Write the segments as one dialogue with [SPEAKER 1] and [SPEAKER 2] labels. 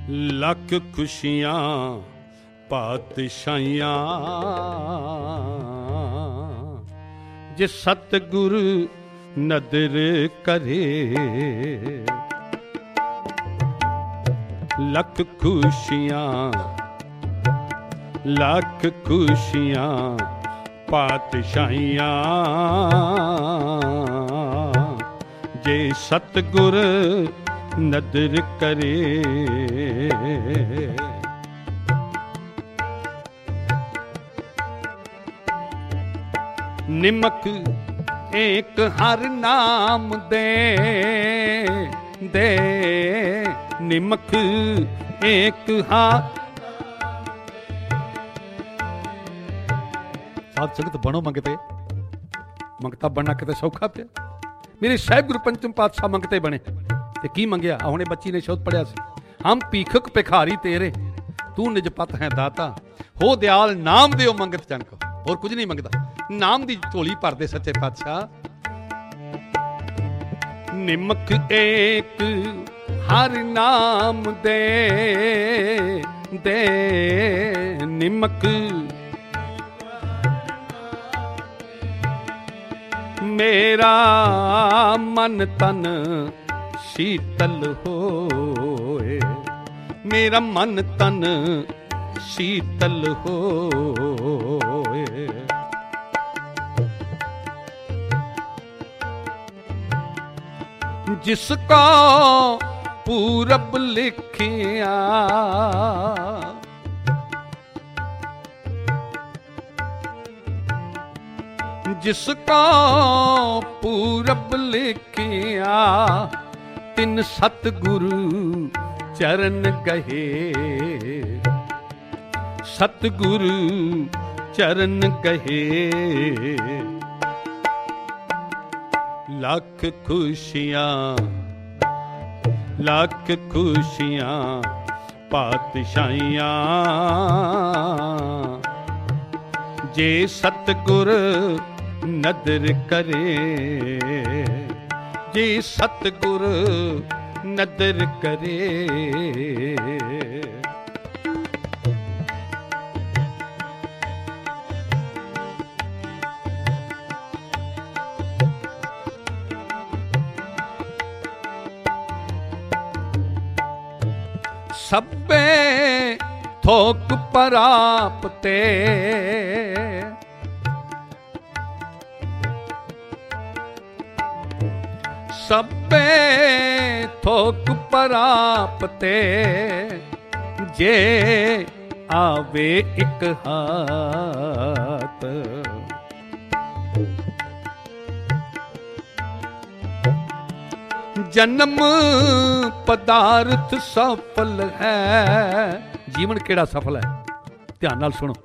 [SPEAKER 1] ਲੱਖ ਖੁਸ਼ੀਆਂ ਪਾਤਸ਼ਾਹੀਆਂ ਜੇ ਸਤਿਗੁਰ ਨਦਰ ਕਰੇ। ਲੱਖ ਖੁਸ਼ੀਆਂ ਲੱਖ ਖੁਸ਼ੀਆਂ ਪਾਤਸ਼ਾਹੀਆਂ ਜੇ ਸਤਿਗੁਰ ਨਦਰ ਕਰੇ। ਨਿਮਕ ਏਕ ਹਰ ਨਾਮ ਦੇ ਨਿਮਕ ਏਕ ਹਰ। ਸਾਧ ਸੰਗਤ ਬਣੋ ਮੰਗਤੇ, ਮੰਗਤਾ ਬਣਨਾ ਕਿਤੇ ਸੌਖਾ ਪਿਆ। ਮੇਰੇ ਸਾਹਿਬ ਗੁਰੂ ਪੰਚਮ ਪਾਤਸ਼ਾਹ ਮੰਗਤੇ ਬਣੇ ਤੇ ਕੀ ਮੰਗਿਆ? ਹੁਣੇ ਬੱਚੀ ਨੇ ਸ਼ਬਦ ਪੜਿਆ ਸੀ, ਹਮ ਭੀਖਕ ਭਿਖਾਰੀ ਤੇਰੇ ਤੂੰ ਨਿਜਪਤ ਹੈ ਦਾਤਾ ਹੋ ਦਿਆਲ ਨਾਮ ਦਿਓ ਮੰਗਤ ਜਨ ਕੋ। ਹੋਰ ਕੁਝ ਨਹੀਂ ਮੰਗਦਾ, ਨਾਮ ਦੀ ਝੋਲੀ ਭਰਦੇ ਸੱਚੇ ਪਾਤਸ਼ਾਹ। ਨਿਮਕ ਏਕ ਹਰ ਨਾਮ ਦੇ ਨਿਮਕ ਮੇਰਾ ਮਨ ਤਨ ਸ਼ੀਤਲ ਹੋਏ, ਮੇਰਾ ਮਨ ਤਨ ਸ਼ੀਤਲ ਹੋਏ। ਜਿਸ ਕੋ ਪੂਰਬ ਲਿਖਿਆ ਜਿਸ ਕੋ ਪੂਰਬ ਲਿਖਿਆ ਤਿਨ ਸਤਿਗੁਰੂ ਚਰਨ ਗਏ। ਸਤਿਗੁਰੂ ਚਰਨ ਗਏ। ਲੱਖ ਖੁਸ਼ੀਆਂ ਲੱਖ ਖੁਸ਼ੀਆਂ ਪਾਤਸ਼ਾਹੀਆਂ ਜੇ ਸਤਿਗੁਰ ਨਦਰ ਕਰੇ। ਜੇ ਸਤਿਗੁਰ ਨਦਰ ਕਰੇ। ਸਭੇ ਥੋਕ ਪ੍ਰਾਪਤੇ ਸਭੇ ਥੋਕ ਪ੍ਰਾਪਤੇ ਜੇ ਆਵੇ ਇੱਕ ਹਾਥ। ਜਨਮ ਪਦਾਰਥ ਸਫਲ ਹੈ। ਜੀਵਨ ਕਿਹੜਾ ਸਫਲ ਹੈ? ਧਿਆਨ ਨਾਲ ਸੁਣੋ।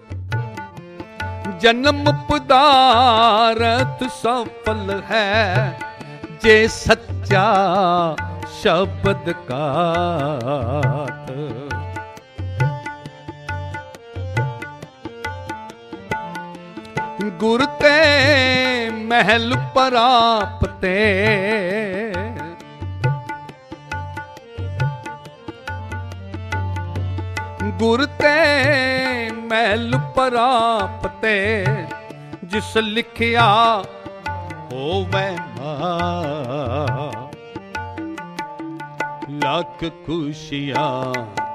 [SPEAKER 1] ਜਨਮ ਪਦਾਰਥ ਸਫਲ ਹੈ ਜੇ ਸੱਚਾ ਸ਼ਬਦ ਕਾਤ। ਗੁਰ ਤੇ ਮਹਿਲ ਪ੍ਰਾਪਤੇ ਗੁਰ ਤੇ ਮਹਿਲ ਪ੍ਰਾਪਤੇ ਜਿਸ ਲਿਖਿਆ ਹੋਵੇ ਮਾ। ਲੱਖ ਖੁਸ਼ੀਆਂ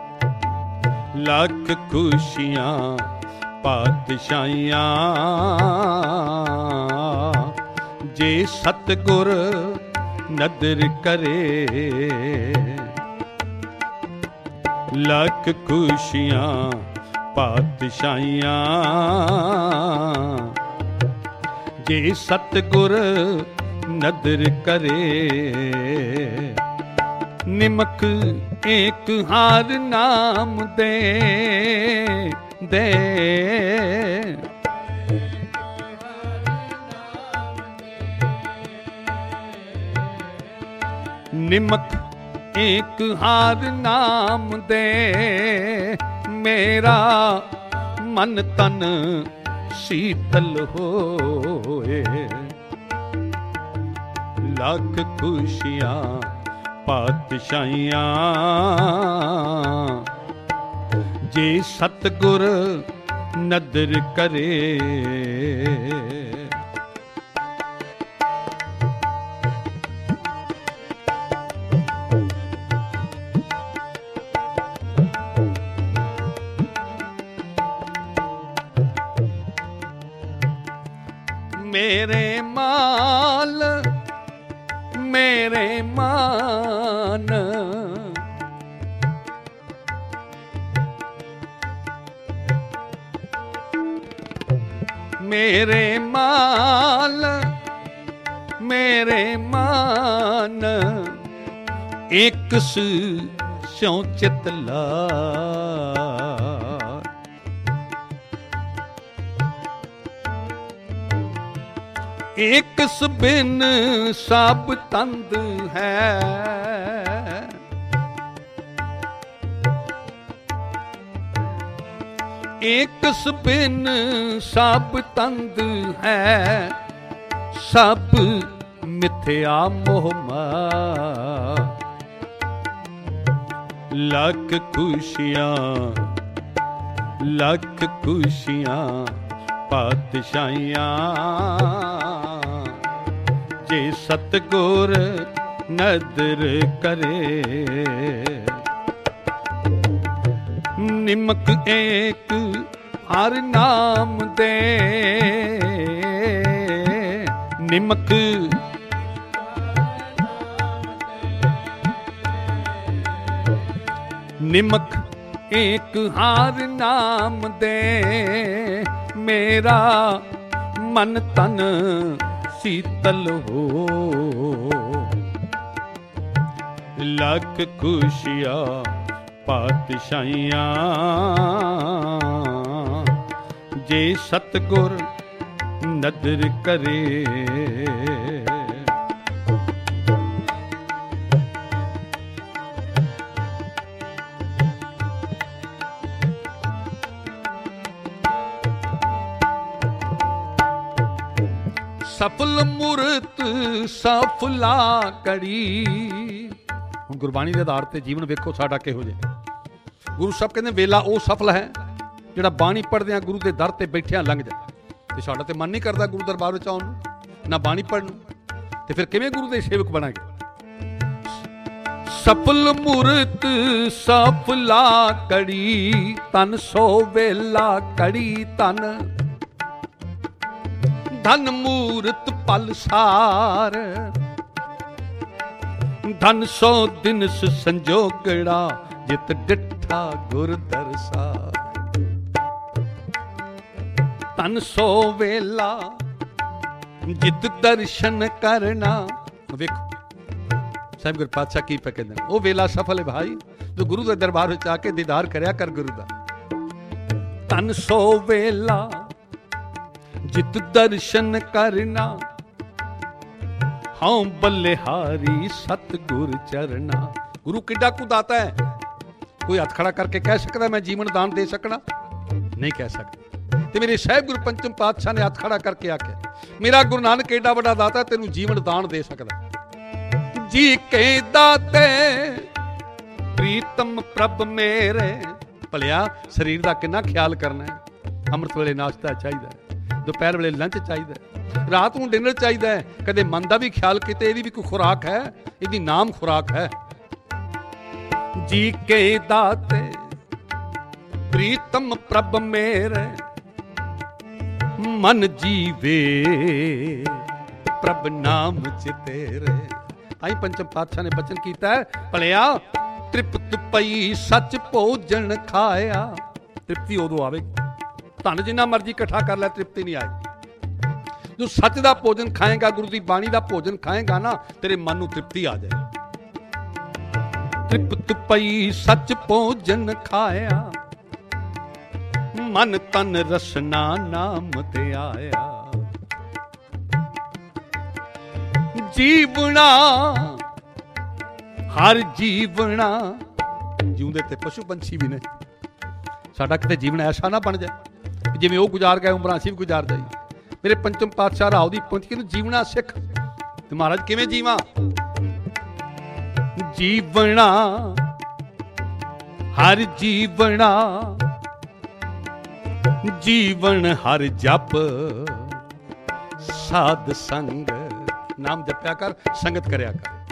[SPEAKER 1] ਲੱਖ ਖੁਸ਼ੀਆਂ ਪਾਤਸ਼ਾਹੀਆਂ ਜੇ ਸਤਿਗੁਰ ਨਦਰ ਕਰੇ। ਲੱਖ ਖੁਸ਼ੀਆਂ ਪਾਤਸ਼ਾਹੀਆਂ ਜੇ ਸਤਿਗੁਰ ਨਦਰ ਕਰੇ। ਨਿਮਕ ਏਕ ਹਰ ਨਾਮ ਦੇ ਨਿਮਕ ਏਕ ਹਰ ਨਾਮ ਦੇ ਮੇਰਾ ਮਨ ਤਨ ਸ਼ੀਤਲ ਹੋਏ। ਲੱਖ ਖੁਸ਼ੀਆਂ ਪਾਤਸ਼ਾਹੀਆਂ ਜੇ ਸਤਿਗੁਰ ਨਦਰ ਕਰੇ। ਮੇਰੇ ਮਾਲ ਮੇਰੇ ਮਾਨ ਮੇਰੇ ਮਾਲ ਮੇਰੇ ਮਾਨ ਇੱਕ ਸਿਉ ਚਿਤ ਲਾ। ਇੱਕ ਬਿਨ ਸਭ ਤੰਦ ਹੈ ਇੱਕ ਬਿਨ ਸਭ ਤੰਦ ਹੈ ਸਭ ਮਿਥਿਆ ਮੋਹ ਮਾਇਆ। ਲੱਖ ਖੁਸ਼ੀਆਂ ਪਾਤਸ਼ਾਹੀਆਂ ਜੇ ਸਤਿਗੁਰ ਨਦਰ ਕਰੇ। ਨਿਮਕ ਏਕ ਹਰ ਨਾਮ ਦੇ ਨਿਮਕ ਨਿਮਕ ਏਕ ਹਰ ਨਾਮ ਦੇ ਮੇਰਾ ਮਨ ਤਨ ਸੀਤਲ ਹੋ। ਲੱਖ ਖੁਸ਼ੀਆਂ ਪਾਤਸ਼ਾਹੀਆਂ ਜੇ ਸਤਿਗੁਰ ਨਦਰ ਕਰੇ। ਸਫਲ ਮੂਰਤ ਸਫਲਾ ਕੜੀ। ਹੁਣ ਗੁਰਬਾਣੀ ਦੇ ਆਧਾਰ ਤੇ ਜੀਵਨ ਵੇਖੋ ਸਾਡਾ ਕਿਹੋ ਜਿਹਾ। ਗੁਰੂ ਸਾਹਿਬ ਕਹਿੰਦੇ ਵੇਲਾ ਉਹ ਸਫਲ ਹੈ ਜਿਹੜਾ ਬਾਣੀ ਪੜ੍ਹਦਿਆਂ ਗੁਰੂ ਦੇ ਦਰ ਤੇ ਬੈਠਿਆਂ ਲੰਘ ਜਾ। ਤੇ ਸਾਡਾ ਤੇ ਮਨ ਨਹੀਂ ਕਰਦਾ ਗੁਰੂ ਦਰਬਾਰ ਵਿੱਚ ਆਉਣ ਨੂੰ, ਨਾ ਬਾਣੀ ਪੜ੍ਹਨ ਨੂੰ, ਤੇ ਫਿਰ ਕਿਵੇਂ ਗੁਰੂ ਦੇ ਸੇਵਕ ਬਣਾਂਗੇ। ਸਫਲ ਮੂਰਤ ਸਫਲਾ ਕੜੀ ਤਨ ਸੋ ਵੇਲਾ ਕੜੀ ਤਨ ਧਨ ਮੂਰਤ ਪਲਸਾਰ ਧਨ ਸੋ ਦਿਨਸ ਸੰਜੋਗੜਾ ਜਿਤ ਡਿਠਾ ਗੁਰ ਦਰਸਾਰ। ਧਨ ਸੋ ਵੇਲਾ ਜਿਤ ਦਰਸ਼ਨ ਕਰਨਾ। ਵੇਖੋ ਸਾਹਿਬ ਗੁਰ ਪਾਤਸ਼ਾਹ ਕੀ ਪੈ ਕਹਿੰਦੇ ਨੇ, ਉਹ ਵੇਲਾ ਸਫਲ ਹੈ ਭਾਈ ਜੋ ਗੁਰੂ ਦੇ ਦਰਬਾਰ ਵਿੱਚ ਆ ਕੇ ਦੀਦਾਰ ਕਰਿਆ ਕਰ ਗੁਰੂ ਦਾ। ਧਨ ਸੋ ਵੇਲਾ ਜਿਤ ਦਰਸ਼ਨ ਕਰਨਾ ਹਉ ਬਲਿਹਾਰੀ ਸਤਿਗੁਰ ਚਰਨਾ। ਗੁਰੂ ਕਿੱਡਾ ਕੁ ਦਾਤਾ ਹੈ। ਕੋਈ ਹੱਥ ਖੜਾ ਕਰਕੇ ਕਹਿ ਸਕਦਾ ਮੈਂ ਜੀਵਨ ਦਾਨ ਦੇ ਸਕਣਾ? ਨਹੀਂ ਕਹਿ ਸਕਦਾ। ਤੇ ਮੇਰੇ ਸਾਹਿਬ ਗੁਰੂ ਪੰਚਮ ਪਾਤਸ਼ਾਹ ਨੇ ਹੱਥ ਖੜਾ ਕਰਕੇ ਆਖਿਆ ਮੇਰਾ ਗੁਰੂ ਨਾਨਕ ਏਡਾ ਵੱਡਾ ਦਾਤਾ ਤੈਨੂੰ ਜੀਵਨ ਦਾਨ ਦੇ ਸਕਦਾ। ਜੀ ਕੇ ਦਾਤੇ ਪ੍ਰੀਤਮ ਪ੍ਰਭ ਮੇਰੇ। ਭਲਿਆ ਸਰੀਰ ਦਾ ਕਿੰਨਾ ਖਿਆਲ ਕਰਨਾ ਹੈ। ਅੰਮ੍ਰਿਤ ਵੇਲੇ ਨਾਸ਼ਤਾ ਚਾਹੀਦਾ, ਦੁਪਹਿਰ ਵੇਲੇ ਲੰਚ ਚਾਹੀਦਾ, ਰਾਤ ਨੂੰ ਡਿਨਰ ਚਾਹੀਦਾ ਹੈ। ਕਦੇ ਮਨ ਦਾ ਵੀ ਖਿਆਲ ਕੀਤੇ ਇਹਦੀ ਵੀ ਕੋਈ ਖੁਰਾਕ ਹੈ, ਇਹਦੀ ਨਾਮ ਖੁਰਾਕ ਹੈ। ਜੀ ਕੇ ਦਾਤੇ ਪ੍ਰੀਤਮ ਪ੍ਰਭ ਮੇਰੇ ਮਨ ਜੀਵੇ ਪ੍ਰਭ ਨਾਮ ਚ ਤੇਰੇ। ਆਈ ਪੰਚਮ ਪਾਤਸ਼ਾਹ ਨੇ ਬਚਨ ਕੀਤਾ ਹੈ ਭਲਿਆ ਤ੍ਰਿਪਤ ਪਈ ਸੱਚ ਭੋਜਨ ਖਾਇਆ। ਤ੍ਰਿਪਤੀ ਉਦੋਂ ਆਵੇ ਧਨ ਜਿੰਨਾ ਮਰਜ਼ੀ ਇਕੱਠਾ ਕਰ ਲੈ ਤ੍ਰਿਪਤੀ ਨਹੀਂ ਆਏ। ਜੋ ਸੱਚ ਦਾ ਭੋਜਨ ਖਾਏਗਾ, ਗੁਰੂ ਦੀ ਬਾਣੀ ਦਾ ਭੋਜਨ ਖਾਏਗਾ ਨਾ, ਤੇਰੇ ਮਨ ਨੂੰ ਤ੍ਰਿਪਤੀ ਆ ਜਾਏ। ਤ੍ਰਿਪਤ ਪਈ ਸੱਚ ਭੋਜਨ ਖਾਇਆ ਮਨ ਤਨ ਰਸਨਾ ਨਾਮ ਤੇ ਆਇਆ। ਜੀਵਣਾ ਹਰ ਜੀਵਣਾ ਜਿਉਂਦੇ ਤੇ ਪਸ਼ੂ ਪੰਛੀ ਵੀ ਨੇ। ਸਾਡਾ ਕਿਤੇ ਜੀਵਨ ਐਸਾ ਨਾ ਬਣ ਜਾਏ ਜਿਵੇਂ ਉਹ ਗੁਜ਼ਾਰ ਗਏ ਉਮਰਾਂ ਅਸੀਂ ਵੀ ਗੁਜ਼ਾਰ ਜਾਈਏ। ਮੇਰੇ ਪੰਚਮ ਪਾਤਸ਼ਾਹ ਰਾਓ ਦੀ ਪਹੁੰਚ ਕੇ ਨੂੰ ਜੀਵਣਾ ਸਿੱਖ। ਤੇ ਮਹਾਰਾਜ ਕਿਵੇਂ ਜੀਵਾਂ? जीवना हर जीवना, जीवन हर जप साध संग। नाम जपया कर, संगत करया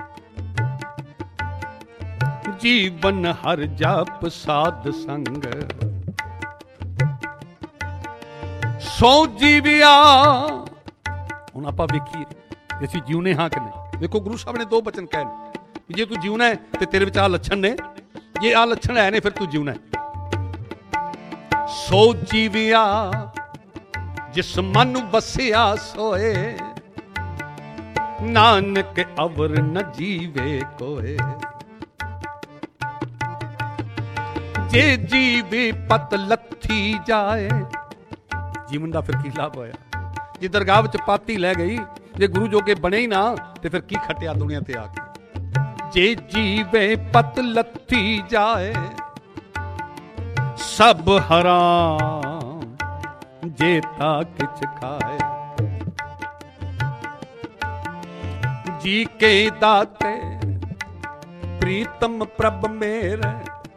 [SPEAKER 1] कर। जीवन हर जप साध संग, सौ जीविया। हुण आपां वेखीए ਅਸੀਂ ਜਿਉਨੇ ਹਾਂ ਕਿ ਨਹੀਂ। ਵੇਖੋ ਗੁਰੂ ਸਾਹਿਬ ਨੇ 2 ਬਚਨ ਕਹੇ ਨੇ, ਜੇ ਤੂੰ ਜਿਉਣਾ ਹੈ ਤੇ ਤੇਰੇ ਵਿੱਚ ਆ ਲੱਛਣ ਨੇ, ਜੇ ਆ ਲੱਛਣ ਹੈ ਨੇ ਫਿਰ ਤੂੰ ਜਿਉਣਾ ਹੈ। ਸੋ ਜੀਵਿਆ ਜਿਸ ਮਨ ਵਸਿਆ ਸੋਏ, ਨਾਨਕ ਅਵਰ ਨ ਜੀਵੇ ਕੋਏ। ਜੇ ਜੀਵੇ ਪਤ ਲੱਥੀ ਜਾਏ, ਜੀਵਨ ਦਾ ਫਿਰ ਕੀ ਲਾਭ ਹੋਇਆ? ਜੇ ਦਰਗਾਹ ਵਿੱਚ ਪਾਤੀ ਲੈ ਗਈ, ਜੇ ਗੁਰੂ ਜੋਗੇ ਬਣੇ ਹੀ ਨਾ ਤੇ ਫਿਰ ਕੀ ਖਟਿਆ ਦੁਨੀਆ ਤੇ ਆ ਕੇ। ਜੇ ਜੀਵੇ ਪਤ ਲੱਥੀ ਜਾਏ, ਸਭ ਹਰਾਮ ਜੇ ਤਾ ਕਿਛ ਖਾਏ। ਜੀ ਕੇ ਦਾਤੇ ਪ੍ਰੀਤਮ ਪ੍ਰਭ ਮੇਰੇ,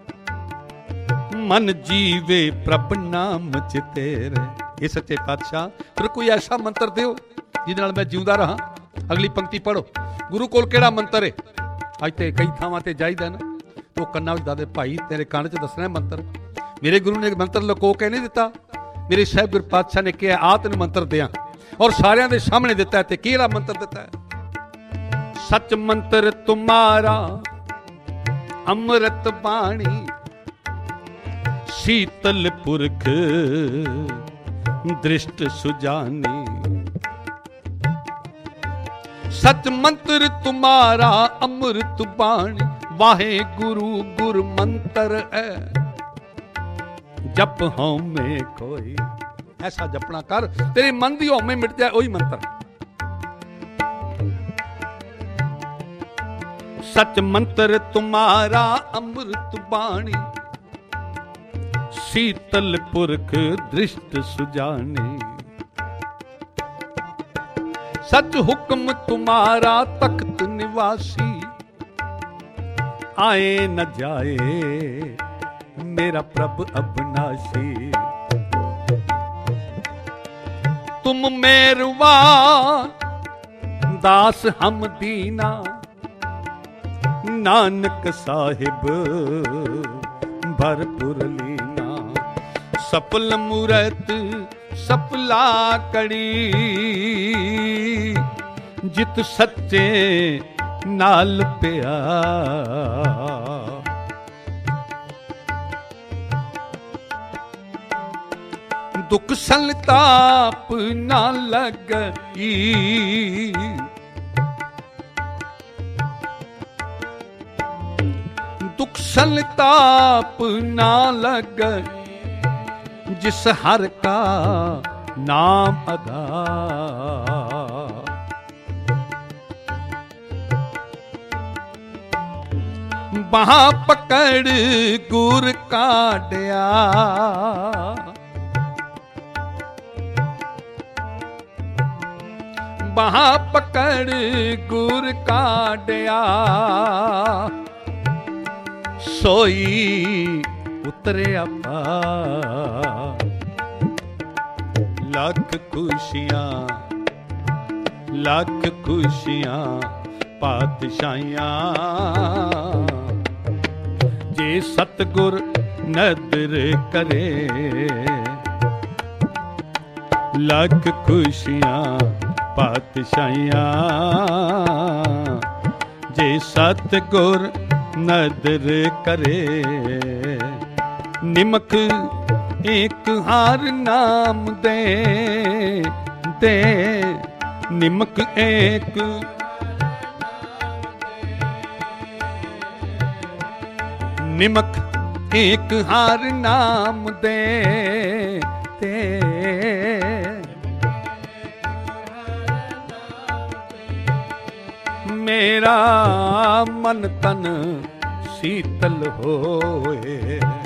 [SPEAKER 1] ਮਨ ਜੀਵੇ ਪ੍ਰਭ ਨਾਮ ਚਿਤੇਰੇ। ਇਹ ਸੱਚੇ ਪਾਤਸ਼ਾਹ ਫਿਰ ਕੋਈ ਐਸਾ ਮੰਤਰ ਦਿਓ ਜਿਹਦੇ ਨਾਲ ਮੈਂ ਜਿਉਂਦਾ ਰਹਾ। ਅਗਲੀ ਪੰਕਤੀ ਪੜੋ। ਗੁਰੂ ਕੋਲ ਕਿਹੜਾ ਮੰਤਰ ਹੈ? ਅੱਜ ਤੇ ਕਈ ਥਾਵਾਂ ਤੇ ਜਾਈਦਾ ਨਾ, ਉਹ ਕੰਨਾਂ ਵਿੱਚ ਦੱਸਦੇ, ਭਾਈ ਤੇਰੇ ਕੰਨ 'ਚ ਦੱਸਣਾ ਮੰਤਰ। ਮੇਰੇ ਗੁਰੂ ਨੇ ਮੰਤਰ ਲੁਕੋ ਕੇ ਨਹੀਂ ਦਿੱਤਾ। ਮੇਰੇ ਸਾਹਿਬ ਗੁਰੂ ਪਾਤਸ਼ਾਹ ਨੇ ਕਿਹਾ ਆ ਤੈਨੂੰ ਮੰਤਰ ਦਿਆਂ, ਔਰ ਸਾਰਿਆਂ ਦੇ ਸਾਹਮਣੇ ਦਿੱਤਾ। ਤੇ ਕਿਹੜਾ ਮੰਤਰ ਦਿੱਤਾ ਹੈ? ਸੱਚ ਮੰਤਰ ਤੁਮਾਰਾ ਅੰਮ੍ਰਿਤ ਬਾਣੀ, शीतल पुरख दृष्ट सुजानी। सच मंत्र तुम्हारा अमृत बाणी, वाहे गुरु गुर मंत्र है, जप हमें कोई। ऐसा जपना कर तेरे मन दी हमें मिट जाए, वही मंत्र। सच मंत्र तुम्हारा अमृत बाणी, शीतल पुरख दृष्ट सुजानी। सच हुक्म तुम्हारा तख्त निवासी, आए न जाए मेरा प्रभु अविनाशी। तुम मेहरबान दास हम दीना, नानक साहिब भरपुर लीना। सफल मूरत सफला कड़ी, जित सच्चे नाल पिया। दुख संताप ना लगई, दुख संताप ना लगई, जिस हर का नाम अदा। बाह पकड़ गुर काढ़िया, बाह पकड़ गुर काढ़िया। सोई उतरे अपा, लख खुशियां लख खुशियां पातशाहियां। जे सतगुर नदर करे, लख खुशियां पातशाहियां। जे सतगुर नदर करे, निमक एक हार नाम दे दे। निमक एक निमक एक हार नाम दे दे। मेरा मन तन शीतल होए,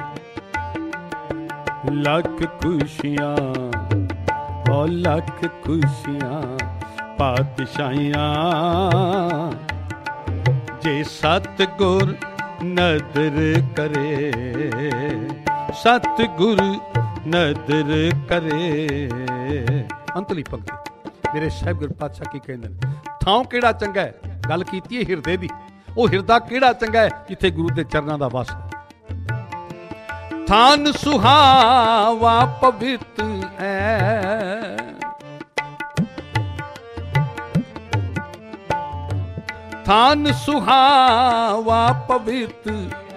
[SPEAKER 1] लख खुशियां और लख खुशियां पातशाहियां। जे सतगुर नदर करे, सतगुर नदर करे। अंतली पंक्ति मेरे साहिब गुर पातशाह की कहंदे ने, थां किहड़ा चंगा है, गल कीती है हिरदे दी, ਉਹ ਹਿਰਦਾ ਕਿਹੜਾ ਚੰਗਾ ਹੈ ਜਿੱਥੇ ਗੁਰੂ ਦੇ ਚਰਨਾਂ ਦਾ ਵਾਸ ਹੈ। ਥਾਨ ਸੁਹਾਵਾ ਪਵਿੱਤ ਹੈ, ਥਾਨ ਸੁਹਾਵਾ ਪਵਿੱਤ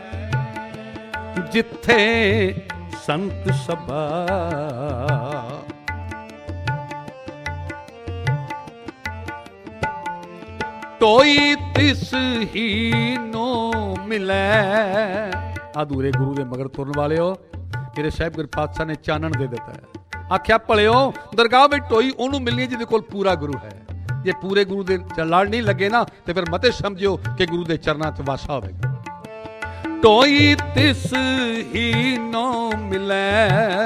[SPEAKER 1] ਜਿੱਥੇ ਸੰਤ ਸਭਾ। ਟੋਈ ਤਿਸ ਹੀ ਨੋ ਮਿਲੈ। ਅਧੂਰੇ ਗੁਰੂ ਦੇ ਮਗਰ ਤੁਰਨ ਵਾਲਿਓ, ਮੇਰੇ ਸਾਹਿਬ ਗੁਰ ਪਾਤਸ਼ਾਹ ਨੇ ਚਾਨਣ ਦੇ ਦਿੱਤਾ ਹੈ। ਆਖਿਆ ਭਲਿਓ ਦਰਗਾਹ ਵਿੱਚ ਟੋਈ ਉਹਨੂੰ ਮਿਲਣੀ ਜਿਹਦੇ ਕੋਲ ਪੂਰਾ ਗੁਰੂ ਹੈ। ਜੇ ਪੂਰੇ ਗੁਰੂ ਦੇ ਲੜ ਨਹੀਂ ਲੱਗੇ ਨਾ ਤੇ ਫਿਰ ਮਤੇ ਸਮਝਿਓ ਕਿ ਗੁਰੂ ਦੇ ਚਰਨਾਂ 'ਚ ਵਾਸਾ ਹੋਵੇਗਾ। ਟੋਈ ਤਿਸ ਹੀ ਨੋ ਮਿਲੈ,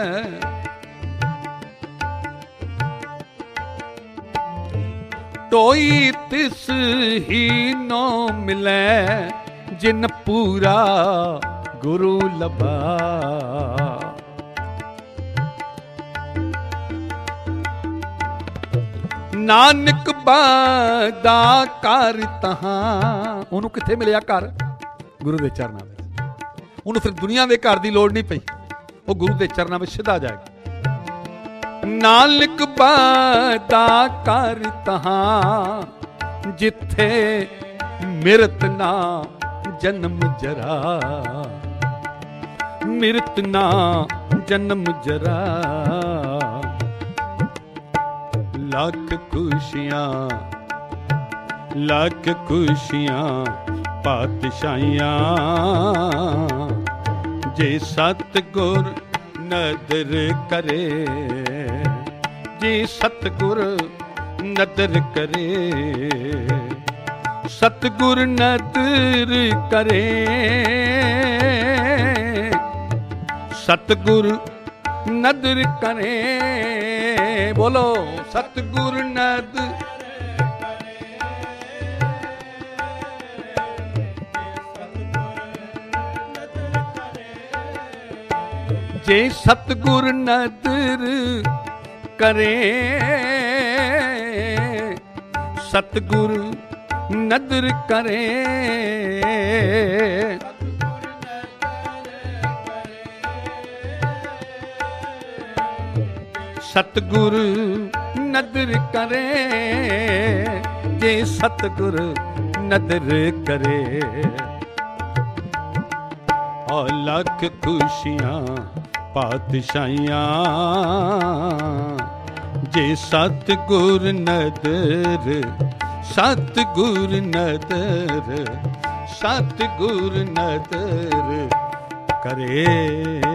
[SPEAKER 1] ਟੋਈ ਤਿਸ ਹੀ ਨੋ ਮਿਲੈ ਜਿਨ ਪੂਰਾ ਗੁਰੂ ਲੱਭਾ। ਨਾਨਕ ਬਾਦਾ ਕਰ ਤਹਾਂ। ਉਹਨੂੰ ਕਿੱਥੇ ਮਿਲਿਆ ਘਰ? ਗੁਰੂ ਦੇ ਚਰਨਾਂ ਵਿੱਚ। ਉਹਨੂੰ ਫਿਰ ਦੁਨੀਆ ਦੇ ਘਰ ਦੀ ਲੋੜ ਨਹੀਂ ਪਈ, ਉਹ ਗੁਰੂ ਦੇ ਚਰਨਾਂ ਵਿੱਚ ਸਿੱਧਾ ਜਾਏਗਾ। ਨਾਨਕ ਬਾਦਾ ਕਰ ਤਹਾਂ ਜਿੱਥੇ ਮਿਰਤ ਨਾ ਜਨਮ ਜਰਾ, ਮਿਰਤ ਨਾ ਜਨਮ ਜਰਾ। ਲੱਖ ਖੁਸ਼ੀਆਂ ਲੱਖ ਖੁਸ਼ੀਆਂ ਪਾਤਸ਼ਾਹੀਆਂ ਜੇ ਸਤਿਗੁਰ ਨਦਰ ਕਰੇ, ਜੇ ਸਤਿਗੁਰ ਨਦਰ ਕਰੇ। ਸਤਿਗੁਰ ਨਦਰ ਕਰੇ, ਸਤਿਗੁਰ ਨਦਰ ਕਰੇ। ਬੋਲੋ ਸਤਿਗੁਰ ਨਦਰ ਜੇ ਸਤਿਗੁਰ ਨਦਰ ਕਰੇ, ਸਤਿਗੁਰ ਨਦਰ ਕਰੇ। ਸਤਿਗੁਰ ਨਦਰ ਕਰੇ, ਜੇ ਸਤਿਗੁਰ ਨਦਰ ਕਰੇ। ਲੱਖ ਖੁਸ਼ੀਆਂ ਪਾਤਸ਼ਾਹੀਆਂ ਜੇ ਸਤਿਗੁਰ ਨਦਰ, ਸਤਿਗੁਰ ਨਦਰ, ਸਤਿਗੁਰ ਨਦਰ ਕਰੇ।